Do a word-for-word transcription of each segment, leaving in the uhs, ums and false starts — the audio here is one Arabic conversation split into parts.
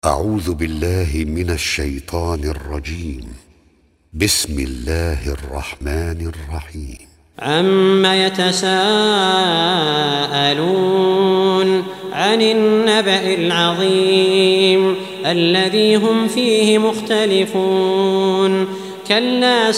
أعوذ بالله من الشيطان الرجيم. بسم الله الرحمن الرحيم. عم يتساءلون عن النبأ العظيم الذي هم فيه مختلفون كلا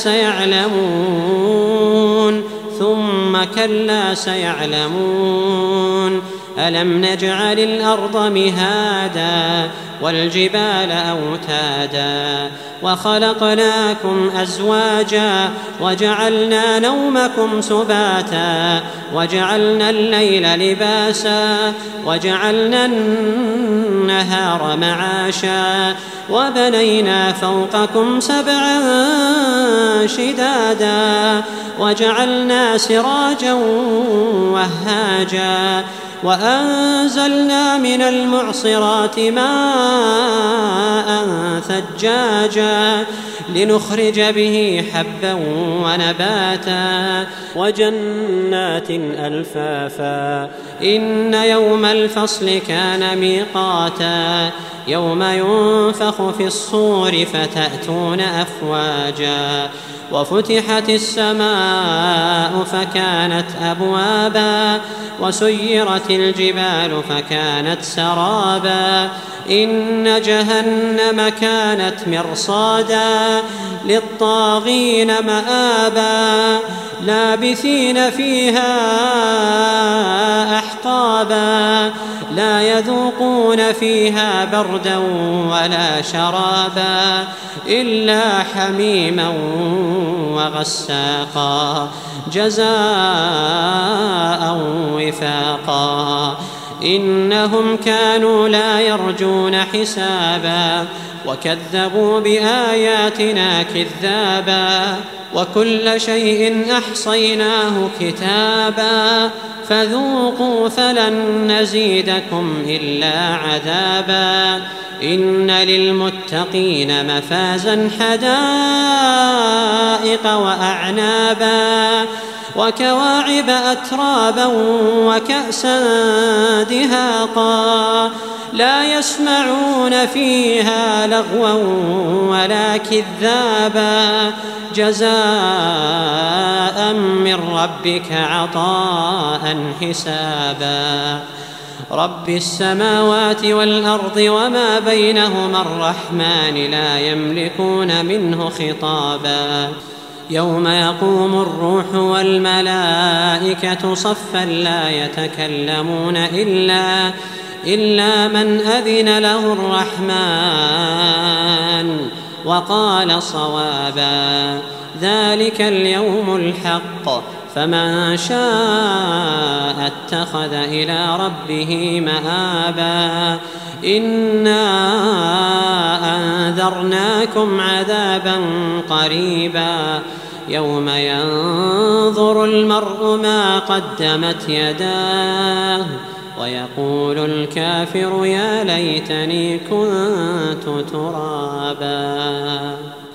سيعلمون ثم كلا سيعلمون ألم نجعل الأرض مهادا والجبال أوتادا وخلقناكم أزواجا وجعلنا نومكم سباتا وجعلنا الليل لباسا وجعلنا النهار معاشا وبنينا فوقكم سبعا شدادا وجعلنا سراجا وهاجا وأنزلنا من المعصرات ماء ثجاجا لنخرج به حبا ونباتا وجنات ألفافا إن يوم الفصل كان ميقاتا يوم ينفخ في الصور فتأتون أفواجا وفتحت السماء فكانت أبوابا وسيرت الجبال فكانت سرابا إن جهنم كانت مرصادا للطاغين مآبا لابثين فيها أحقابا لا يذوقون فيها بردا ولا شرابا إلا حميما وغساقا جزاء وفاقا إنهم كانوا لا يرجون حسابا وكذبوا بآياتنا كذابا وكل شيء أحصيناه كتابا فذوقوا فلن نزيدكم إلا عذابا إن للمتقين مفازا حدائق وأعنابا وكواعب أترابا وكأسا دهاقا لا يسمعون فيها لغوا ولا كذابا جزاء من ربك عطاء حسابا رب السماوات والأرض وما بينهما الرحمن لا يملكون منه خطابا يوم يقوم الروح والملائكة صفا لا يتكلمون إلا إلا من أذن له الرحمن وقال صوابا ذلك اليوم الحق فمن شاء اتخذ إلى ربه مآبا إنا أنذرناكم عذابا قريبا يوم ينظر المرء ما قدمت يداه ويقول الكافر يا ليتني كنت ترابا.